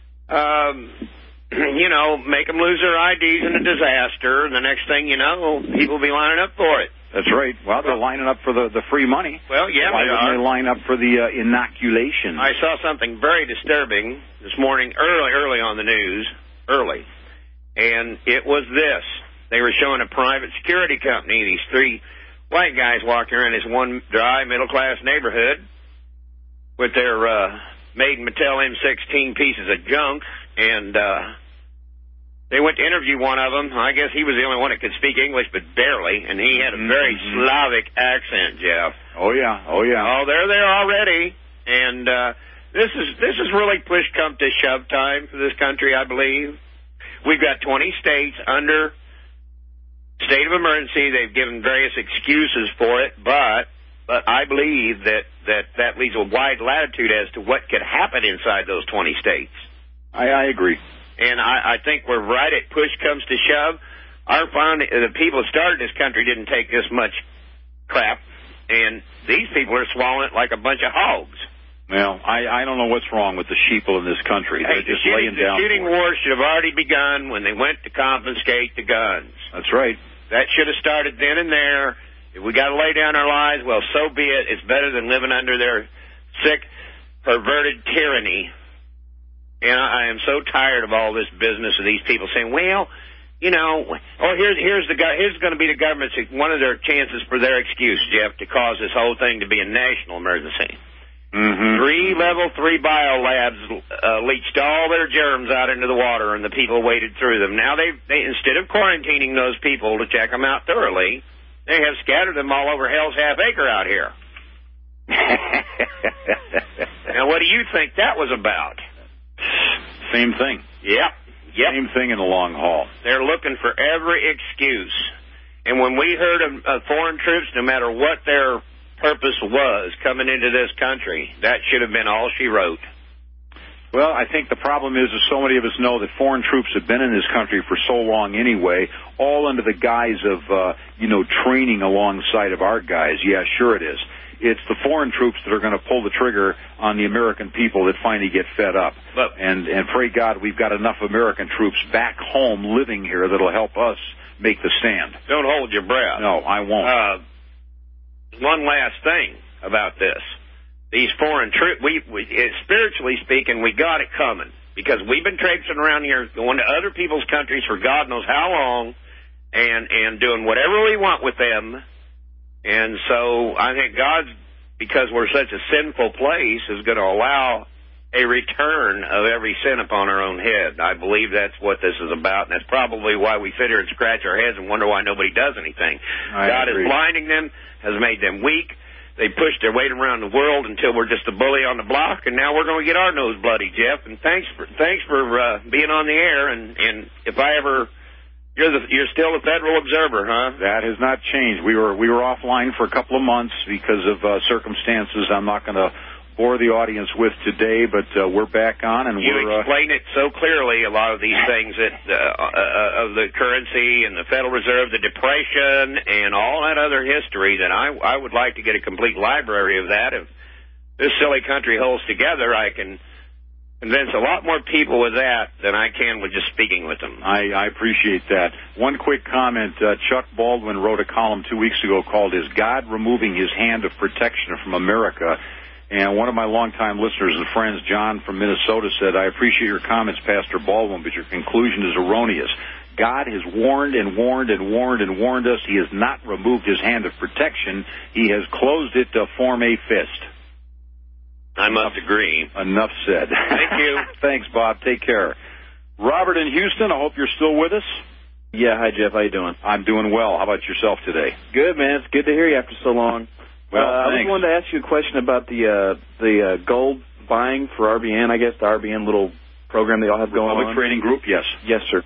you know, make them lose their IDs in a disaster. The next thing you know, people will be lining up for it.
That's right. Well, they're lining up for the free money.
Well, yeah,
Why wouldn't they line up for the inoculation?
I saw something very disturbing this morning, early on the news, and it was this. They were showing a private security company, these three white guys walking around this one dry, middle-class neighborhood with their Made in Mattel M16 pieces of junk, and they went to interview one of them. I guess he was the only one that could speak English, but barely, and he had a very Slavic accent, Jeff.
Oh, yeah.
Oh, they're there already, and this is really push come to shove time for this country, I believe. We've got 20 states under state of emergency. They've given various excuses for it, but I believe that leaves a wide latitude as to what could happen inside those 20 states.
I agree.
And I think we're right at push comes to shove. The people that started this country didn't take this much crap, and these people are swallowing it like a bunch of hogs.
Well, I don't know what's wrong with the sheeple in this country. They're just laying down.
The shooting war should have already begun when they went to confiscate the guns.
That's right.
That should have started then and there. If we got to lay down our lives, well, so be it. It's better than living under their sick, perverted tyranny. And I am so tired of all this business of these people saying, well, you know, here's going to be the government's, one of their chances for their excuse, Jeff, to cause this whole thing to be a national emergency.
Mm-hmm.
3 level 3 biolabs leached all their germs out into the water, and the people waded through them. Now they instead of quarantining those people to check them out thoroughly, they have scattered them all over hell's half acre out here. Now, what do you think that was about?
Same thing.
Yep.
Same thing in the long haul.
They're looking for every excuse. And when we heard of foreign troops, no matter what their purpose was coming into this country, that should have been all she wrote.
Well, I think the problem is so many of us know that foreign troops have been in this country for so long anyway, all under the guise of, training alongside of our guys. Yeah, sure it is. It's the foreign troops that are going to pull the trigger on the American people that finally get fed up. And pray God we've got enough American troops back home living here that'll help us make the stand.
Don't hold your breath.
No, I won't.
One last thing about this. These foreign troops, spiritually speaking, we got it coming. Because we've been traipsing around here, going to other people's countries for God knows how long, and doing whatever we want with them. And so I think God, because we're such a sinful place, is going to allow a return of every sin upon our own head. I believe that's what this is about, and that's probably why we sit here and scratch our heads and wonder why nobody does anything. God is blinding them, has made them weak. They pushed their weight around the world until we're just a bully on the block, and now we're going to get our nose bloody, Jeff. And thanks for being on the air. And if I ever... You're still a Federal Observer, huh?
That has not changed. We were offline for a couple of months because of circumstances I'm not going to bore the audience with today, but we're back on, and
you explain it so clearly, a lot of these things that of the currency and the Federal Reserve, the Depression, and all that other history, that I would like to get a complete library of that. If this silly country holds together, I can convince a lot more people with that than I can with just speaking with them.
I appreciate that. One quick comment. Chuck Baldwin wrote a column 2 weeks ago called "Is God Removing His Hand of Protection from America?" And one of my longtime listeners and friends, John from Minnesota, said, "I appreciate your comments, Pastor Baldwin, but your conclusion is erroneous. God has warned and warned and warned and warned us. He has not removed his hand of protection. He has closed it to form a fist."
I must agree.
Enough said.
Thank you.
Thanks, Bob. Take care. Robert in Houston, I hope you're still with us.
Yeah, hi, Jeff. How you doing?
I'm doing well. How about yourself today?
Good, man. It's good to hear you after so long.
Well,
I just wanted to ask you a question about the gold buying for RBN, I guess, the RBN little program they all have going on.
Republic Trading Group, yes.
Yes, sir.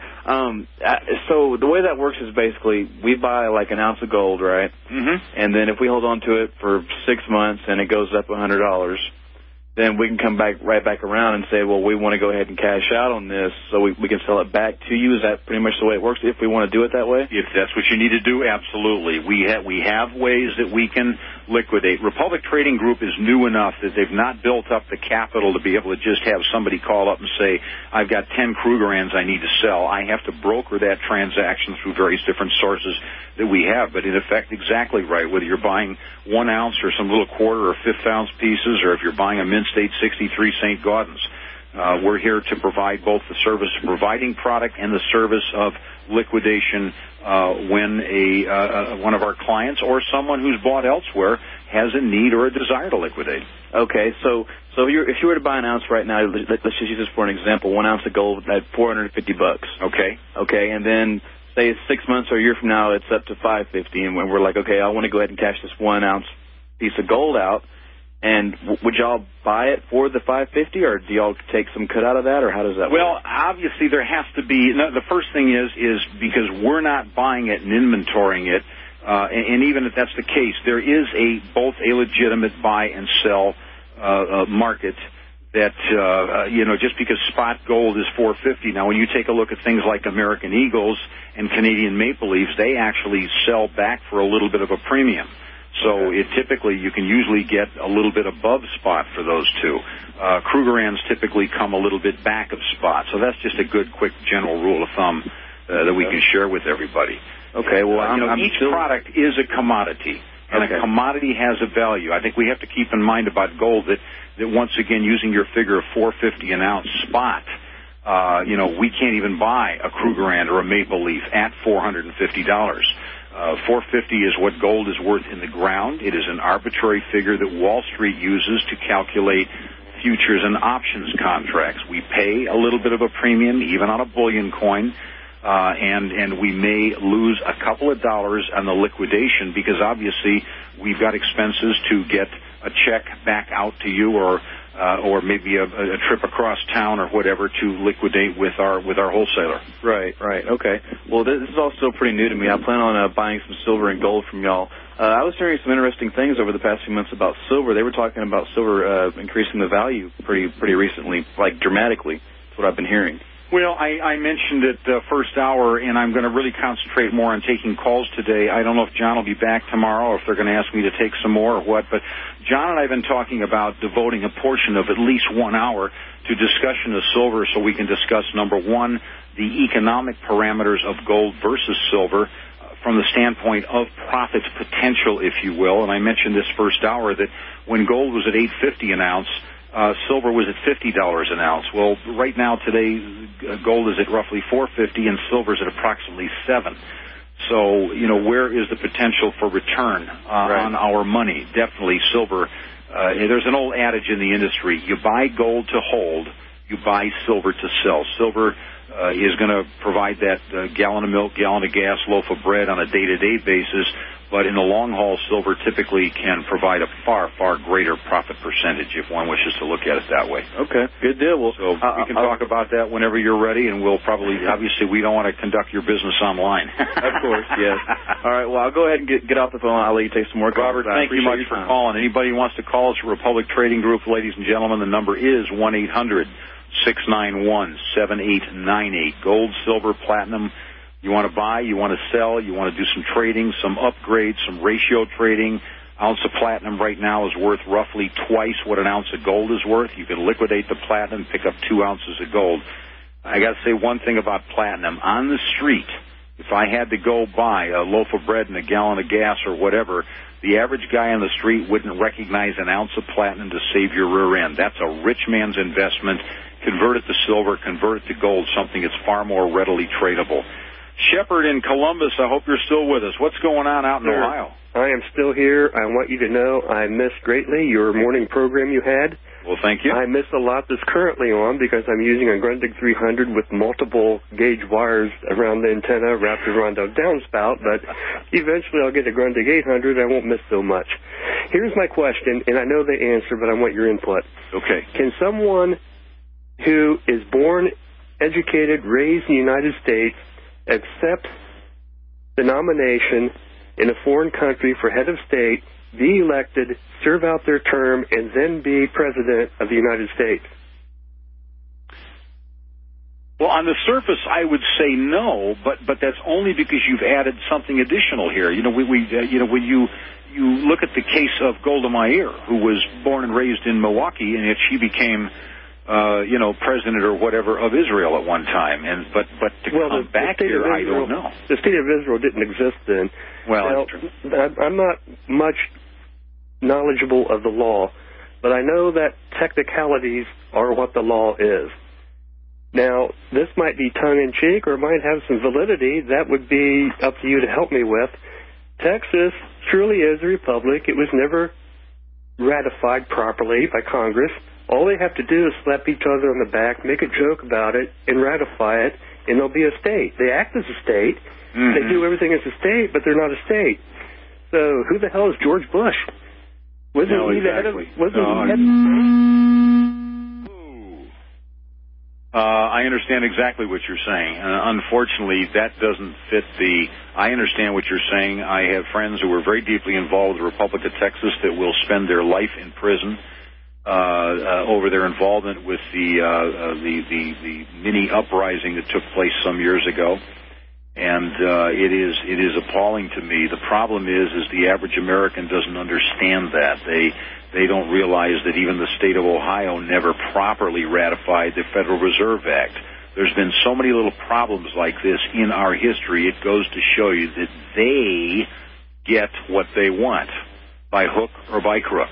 So the way that works is basically we buy like an ounce of gold, right?
Mm-hmm.
And then if we hold on to it for 6 months and it goes up $100, then we can come right back around and say, well, we want to go ahead and cash out on this so we can sell it back to you. Is that pretty much the way it works if we want to do it that way?
If that's what you need to do, absolutely. We have ways that we can liquidate. Republic Trading Group is new enough that they've not built up the capital to be able to just have somebody call up and say, I've got 10 Krugerrands I need to sell. I have to broker that transaction through various different sources that we have. But in effect, exactly right. Whether you're buying 1 ounce or some little quarter or fifth ounce pieces, or if you're buying a Mint State 63 St. Gaudens, we're here to provide both the service of providing product and the service of liquidation when one of our clients or someone who's bought elsewhere has a need or a desire to liquidate.
Okay, so if you were to buy an ounce right now, let's just use this for an example, 1 ounce of gold at $450. Okay, and then say 6 months or a year from now, it's up to $550, and we're like, okay, I want to go ahead and cash this 1 ounce piece of gold out. And would y'all buy it for the $550, or do y'all take some cut out of that, or how does that work?
Well, obviously there has to be. The first thing is because we're not buying it and inventorying it, and even if that's the case, there is both a legitimate buy and sell market. That just because spot gold is $450. Now, when you take a look at things like American Eagles and Canadian Maple Leafs, they actually sell back for a little bit of a premium. So you can usually get a little bit above spot for those two. Krugerrands typically come a little bit back of spot. So that's just a good, quick general rule of thumb that we can share with everybody.
Okay. Well,
each product is a commodity, and a commodity has a value. I think we have to keep in mind about gold that once again, using your figure of $450 an ounce spot, we can't even buy a Krugerrand or a Maple Leaf at $450. $450 is what gold is worth in the ground. It is an arbitrary figure that Wall Street uses to calculate futures and options contracts. We pay a little bit of a premium, even on a bullion coin, and we may lose a couple of dollars on the liquidation because obviously we've got expenses to get a check back out to you or maybe a trip across town or whatever to liquidate with our wholesaler.
Right. Okay. Well, this is all still pretty new to me. I plan on buying some silver and gold from y'all. I was hearing some interesting things over the past few months about silver. They were talking about silver increasing the value pretty recently, like dramatically. That's what I've been hearing.
Well, I mentioned it first hour, and I'm going to really concentrate more on taking calls today. I don't know if John will be back tomorrow or if they're going to ask me to take some more or what, but John and I have been talking about devoting a portion of at least 1 hour to discussion of silver so we can discuss, number one, the economic parameters of gold versus silver from the standpoint of profit potential, if you will. And I mentioned this first hour that when gold was at $8.50 an ounce, silver was at $50 an ounce. Well, right now today, gold is at roughly $4.50 and silver is at approximately $7. So, where is the potential for return on our money? Definitely silver. There's an old adage in the industry: you buy gold to hold, you buy silver to sell. Silver is going to provide that gallon of milk, gallon of gas, loaf of bread on a day-to-day basis, But in the long haul, silver typically can provide a far, far greater profit percentage if one wishes to look at it that way.
Okay, good deal. Well,
so we can talk about that whenever you're ready, and we'll probably, obviously, we don't want to conduct your business online.
Of course, yes. All right, well, I'll go ahead and get off the phone. I'll let you take some more calls.
Robert, thank you much for calling. Anybody who wants to call us, Republic Trading Group, ladies and gentlemen, the number is 1-800-691-7898. Gold, silver, platinum. You want to buy, you want to sell, you want to do some trading, some upgrades, some ratio trading. Ounce of platinum right now is worth roughly twice what an ounce of gold is worth. You can liquidate the platinum, pick up 2 ounces of gold. I got to say one thing about platinum. On the street, if I had to go buy a loaf of bread and a gallon of gas or whatever, the average guy on the street wouldn't recognize an ounce of platinum to save your rear end. That's a rich man's investment. Convert it to silver, convert it to gold, something that's far more readily tradable. Shepard in Columbus, I hope you're still with us. What's going on out in Ohio?
I am still here. I want you to know I missed greatly your morning program you had.
Well, thank you.
I miss a lot that's currently on because I'm using a Grundig 300 with multiple gauge wires around the antenna wrapped around a downspout, but eventually I'll get a Grundig 800. I won't miss so much. Here's my question, and I know the answer, but I want your input.
Okay.
Can someone who is born, educated, raised in the United States accept the nomination in a foreign country for head of state, be elected, serve out their term, and then be president of the United States?
Well, on the surface, I would say no, but that's only because you've added something additional here. You know, when you look at the case of Golda Meir, who was born and raised in Milwaukee, and yet she became president or whatever of Israel at one time, but to come back here, I don't know.
The state of Israel didn't exist then.
Well,
now,
that's true.
I'm not much knowledgeable of the law, but I know that technicalities are what the law is. Now, this might be tongue-in-cheek or might have some validity. That would be up to you to help me with. Texas truly is a republic. It was never ratified properly by Congress. All they have to do is slap each other on the back, make a joke about it, and ratify it, and they'll be a state. They act as a state. Mm-hmm. They do everything as a state, but they're not a state. So who the hell is George Bush? Wasn't he the head of...
I understand exactly what you're saying. Unfortunately, that doesn't fit the... I understand what you're saying. I have friends who were very deeply involved with the Republic of Texas that will spend their life in prison over their involvement with the mini uprising that took place some years ago, and it is appalling to me. The problem is the average American doesn't understand that. They don't realize that even the state of Ohio never properly ratified the Federal Reserve Act. There's been so many little problems like this in our history. It goes to show you that they get what they want by hook or by crook.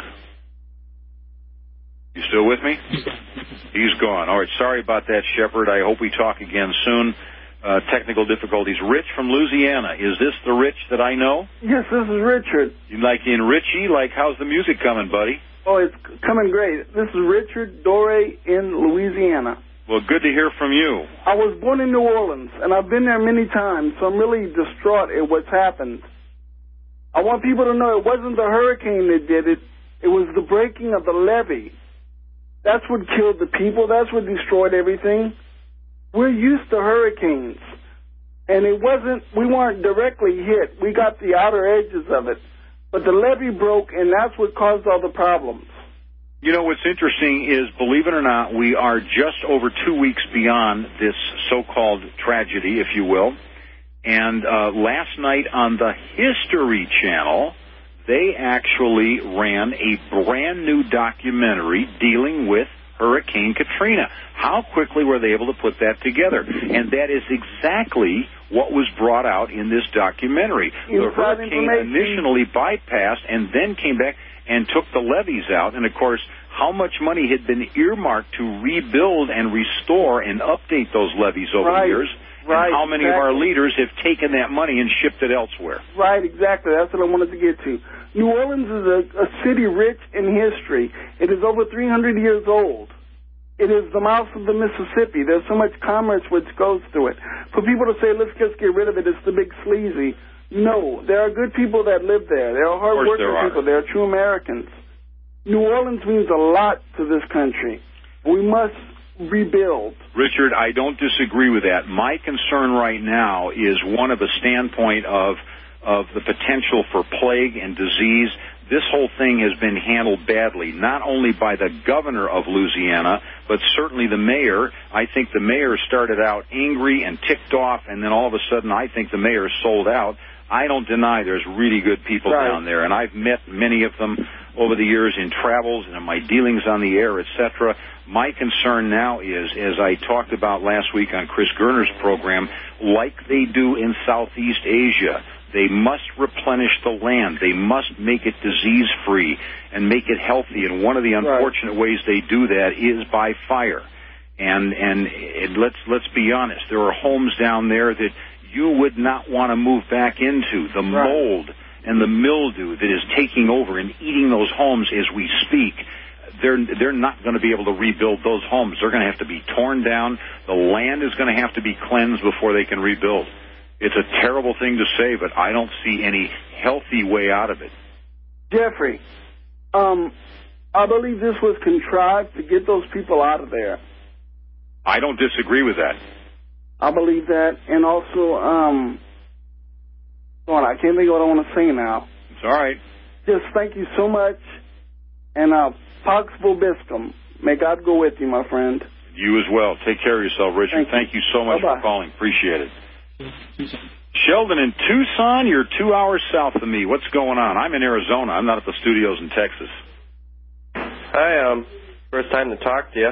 You still with me? He's gone. All right, sorry about that, Shepard. I hope we talk again soon. Technical difficulties. Rich from Louisiana. Is this the Rich that I know?
Yes, this is Richard.
You like in Richie? Like, how's the music coming, buddy?
Oh, it's coming great. This is Richard Dore in Louisiana.
Well, good to hear from you.
I was born in New Orleans, and I've been there many times, so I'm really distraught at what's happened. I want people to know it wasn't the hurricane that did it. It was the breaking of the levee. That's what killed the people. That's what destroyed everything. We're used to hurricanes, and we weren't directly hit. We got the outer edges of it, but the levee broke, and that's what caused all the problems.
You know, what's interesting is, believe it or not, we are just over 2 weeks beyond this so-called tragedy, if you will, and last night on the History Channel, they actually ran a brand new documentary dealing with Hurricane Katrina. How quickly were they able to put that together? And that is exactly what was brought out in this documentary. The hurricane initially bypassed and then came back and took the levees out. And, of course, how much money had been earmarked to rebuild and restore and update those levees over the years.
Right,
and how many of our leaders have taken that money and shipped it elsewhere?
Right, exactly. That's what I wanted to get to. New Orleans is a city rich in history. It is over 300 years old. It is the mouth of the Mississippi. There's so much commerce which goes through it. For people to say, let's just get rid of it, it's the big sleazy. No, there are good people that live there. There are hard-working people. There are true Americans. New Orleans means a lot to this country. We must rebuild.
Richard, I don't disagree with that. My concern right now is one of the standpoint of the potential for plague and disease. This whole thing has been handled badly, not only by the governor of Louisiana, but certainly the mayor. I think the mayor started out angry and ticked off, and then all of a sudden I think the mayor sold out. I don't deny there's really good people down there, and I've met many of them over the years in travels and in my dealings on the air, etc. My concern now is, as I talked about last week on Chris Gerner's program, like they do in Southeast Asia, they must replenish the land. They must make it disease-free and make it healthy. And one of the unfortunate ways they do that is by fire. And let's be honest, there are homes down there that you would not want to move back into. The mold and the mildew that is taking over and eating those homes as we speak, they're not going to be able to rebuild those homes. They're going to have to be torn down. The land is going to have to be cleansed before they can rebuild. It's a terrible thing to say, but I don't see any healthy way out of it.
Jeffrey, I believe this was contrived to get those people out of there.
I don't disagree with that.
I believe that, and also, I can't think of what I want to say now.
It's all right.
Just thank you so much, and Pax Vobiscum. May God go with you, my friend.
You as well. Take care of yourself, Richard. Thank you so much for calling. Appreciate it. Sheldon in Tucson, you're 2 hours south of me. What's going on? I'm in Arizona. I'm not at the studios in Texas.
Hi, first time to talk to you.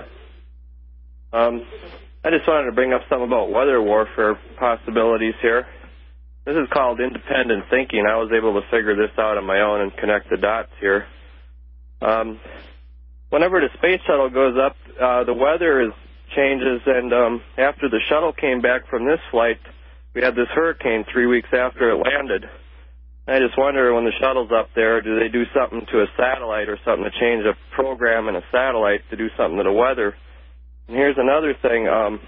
I just wanted to bring up something about weather warfare possibilities here. This is called independent thinking. I was able to figure this out on my own and connect the dots here. Whenever the space shuttle goes up, the weather changes, and after the shuttle came back from this flight, we had this hurricane 3 weeks after it landed. I just wonder, when the shuttle's up there, do they do something to a satellite or something to change a program in a satellite to do something to the weather? And here's another thing.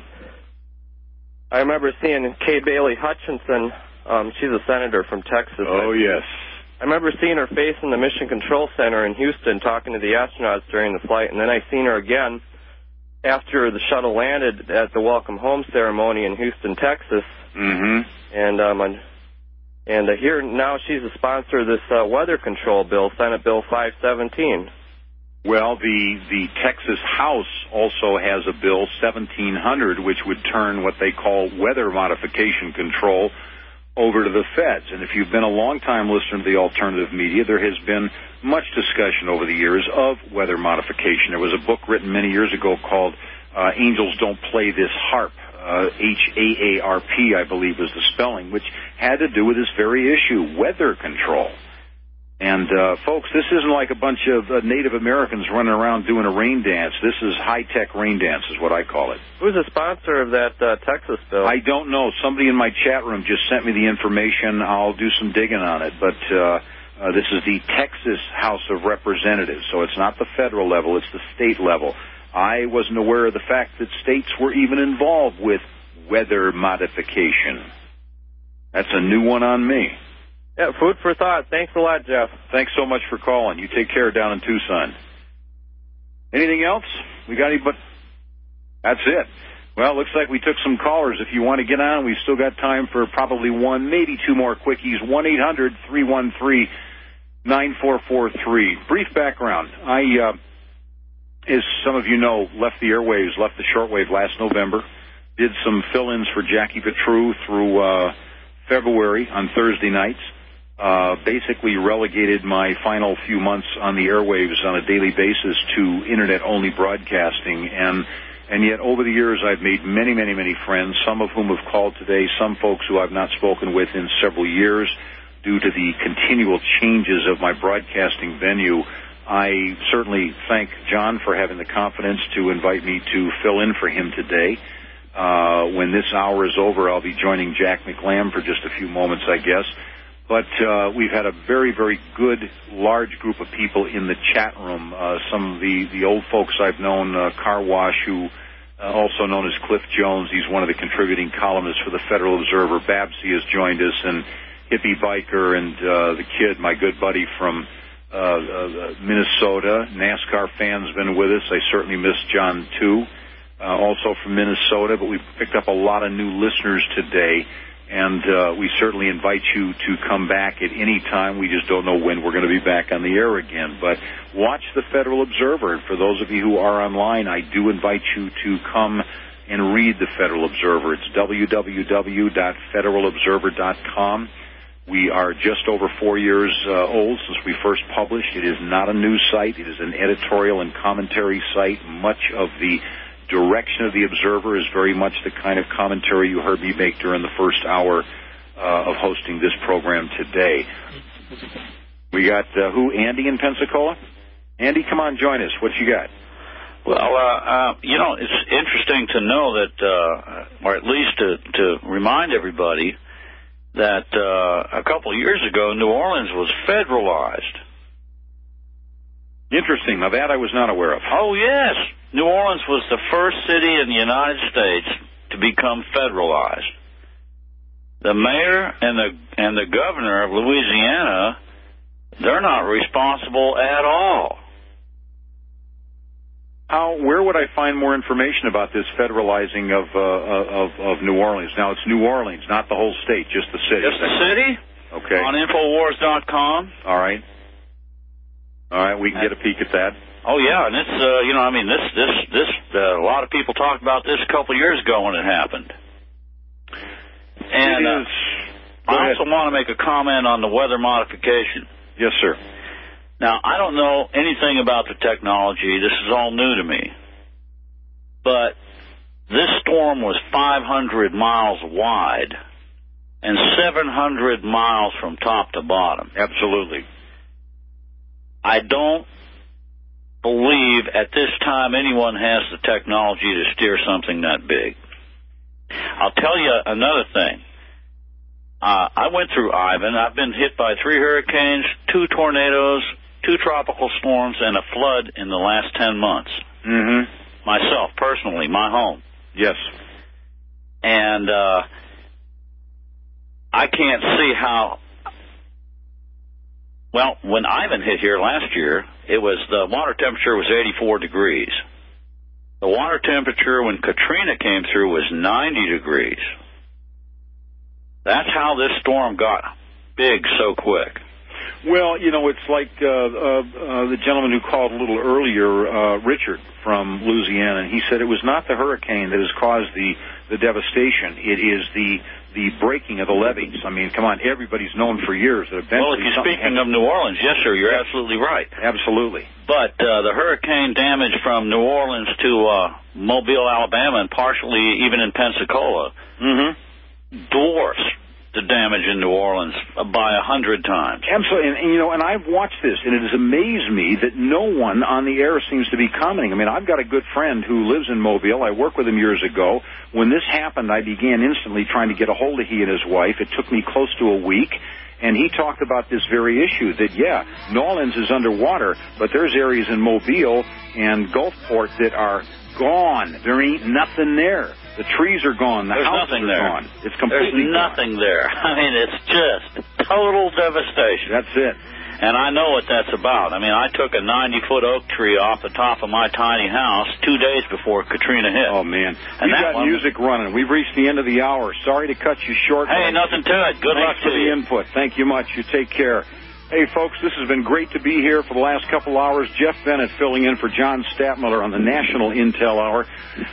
I remember seeing Kay Bailey Hutchinson. She's a senator from Texas.
Oh, yes.
I remember seeing her face in the Mission Control Center in Houston talking to the astronauts during the flight, and then I seen her again after the shuttle landed at the Welcome Home ceremony in Houston, Texas. Mm-hmm. And here now she's a sponsor of this weather control bill, Senate Bill 517.
Well, the Texas House also has a bill, 1700, which would turn what they call weather modification control over to the feds. And if you've been a long-time listener to the alternative media, there has been much discussion over the years of weather modification. There was a book written many years ago called Angels Don't Play This Harp, H-A-A-R-P, I believe was the spelling, which had to do with this very issue, weather control. And, folks, this isn't like a bunch of Native Americans running around doing a rain dance. This is high-tech rain dance is what I call it.
Who's a sponsor of that Texas bill?
I don't know. Somebody in my chat room just sent me the information. I'll do some digging on it. But this is the Texas House of Representatives, so it's not the federal level. It's the state level. I wasn't aware of the fact that states were even involved with weather modification. That's a new one on me.
Yeah, food for thought. Thanks a lot, Jeff.
Thanks so much for calling. You take care down in Tucson. Anything else? We got anybody? That's it. Well, it looks like we took some callers. If you want to get on, we've still got time for probably one, maybe two more quickies. 1-800-313-9443. Brief background. I, as some of you know, left the airwaves, left the shortwave last November. Did some fill-ins for Jackie Petru through February on Thursday nights. Basically relegated my final few months on the airwaves on a daily basis to internet-only broadcasting. And yet over the years I've made many, many, many friends, some of whom have called today, some folks who I've not spoken with in several years due to the continual changes of my broadcasting venue. I certainly thank John for having the confidence to invite me to fill in for him today. When this hour is over, I'll be joining Jack McLam for just a few moments, I guess. But we've had a very, very good, large group of people in the chat room. Some of the old folks I've known, Car Wash, who also known as Cliff Jones. He's one of the contributing columnists for the Federal Observer. Babsy has joined us, hippie biker and the kid, my good buddy from Minnesota. NASCAR fans been with us. I certainly miss John, too, also from Minnesota. But we've picked up a lot of new listeners today, and we certainly invite you to come back at any time. We just don't know when we're going to be back on the air again. But watch the Federal Observer. And for those of you who are online, I do invite you to come and read the Federal Observer. It's www.federalobserver.com. We are just over 4 years old since we first published. It is not a news site. It is an editorial and commentary site. Much of the direction of the Observer is very much the kind of commentary you heard me make during the first hour of hosting this program today. We got, Andy in Pensacola? Andy, come on, join us. What you got?
Well, it's interesting to know that, or at least to remind everybody, that a couple of years ago, New Orleans was federalized.
Interesting. Now, that I was not aware of.
Oh, yes. New Orleans was the first city in the United States to become federalized. The mayor and the governor of Louisiana, they're not responsible at all.
Where would I find more information about this federalizing of New Orleans? Now, it's New Orleans, not the whole state, just the city.
Just the city?
Okay.
On Infowars.com.
All right. We can get a peek at that.
Oh, yeah, and it's, a lot of people talked about this a couple of years ago when it happened. And I also want to make a comment on the weather modification.
Yes, sir.
Now, I don't know anything about the technology. This is all new to me. But this storm was 500 miles wide and 700 miles from top to bottom.
Absolutely.
I don't believe at this time anyone has the technology to steer something that big. I'll tell you another thing. I went through Ivan. I've been hit by 3 hurricanes, 2 tornadoes, 2 tropical storms, and a flood in the last 10 months.
Mm-hmm.
Myself, personally, my home.
Yes.
And I can't see how... Well, when Ivan hit here last year, the water temperature was 84 degrees. The water temperature when Katrina came through was 90 degrees. That's how this storm got big so quick.
Well, it's like the gentleman who called a little earlier, Richard from Louisiana, and he said it was not the hurricane that has caused the devastation. It is the breaking of the levees. I mean, come on, everybody's known for years that eventually...
Well, if you're speaking of New Orleans, yes, sir, you're absolutely right.
Absolutely.
But the hurricane damage from New Orleans to Mobile, Alabama, and partially even in Pensacola, dwarfs the damage in New Orleans by 100 times.
Absolutely, and I've watched this, and it has amazed me that no one on the air seems to be commenting. I mean, I've got a good friend who lives in Mobile. I worked with him years ago. When this happened, I began instantly trying to get a hold of he and his wife. It took me close to a week, and he talked about this very issue, that, New Orleans is underwater, but there's areas in Mobile and Gulfport that are gone. There ain't nothing there. The trees are gone. The houses are gone. It's completely
There's nothing there. I mean, it's just total devastation.
That's it.
And I know what that's about. I mean, I took a 90-foot oak tree off the top of my tiny house 2 days before Katrina hit.
Oh, man. And we've got music running. We've reached the end of the hour. Sorry to cut you short.
Hey, nothing to it. Good luck to you.
Thanks for the input. Thank you much. You take care. Hey, folks, this has been great to be here for the last couple hours. Jeff Bennett filling in for John Statmiller on the National Intel Hour.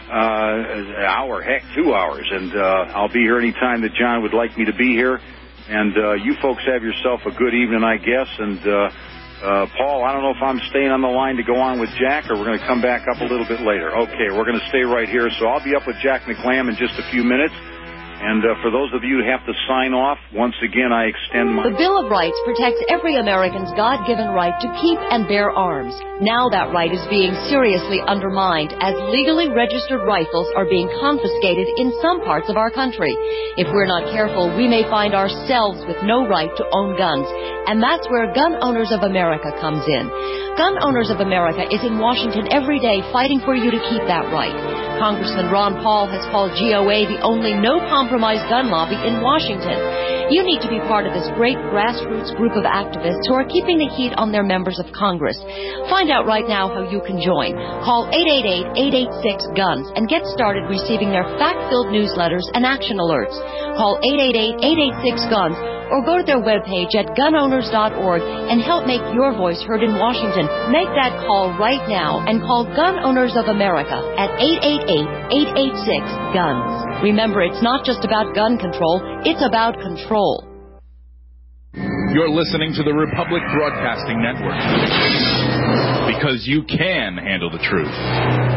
2 hours. And I'll be here anytime that John would like me to be here. And you folks have yourself a good evening, I guess. And, Paul, I don't know if I'm staying on the line to go on with Jack or we're going to come back up a little bit later. Okay, we're going to stay right here. So I'll be up with Jack McLam in just a few minutes. And for those of you who have to sign off, once again, I extend my...
The Bill of Rights protects every American's God-given right to keep and bear arms. Now that right is being seriously undermined as legally registered rifles are being confiscated in some parts of our country. If we're not careful, we may find ourselves with no right to own guns. And that's where Gun Owners of America comes in. Gun Owners of America is in Washington every day fighting for you to keep that right. Congressman Ron Paul has called GOA the only no-compromise gun lobby in Washington. You need to be part of this great grassroots group of activists who are keeping the heat on their members of Congress. Find out right now how you can join. Call 888-886-GUNS and get started receiving their fact-filled newsletters and action alerts. Call 888-886-GUNS or go to their webpage at gunowners.org and help make your voice heard in Washington. Make that call right now and call Gun Owners of America at 888-886-GUNS. Remember, it's not just about gun control, it's about control.
You're listening to the Republic Broadcasting Network, because you can handle the truth.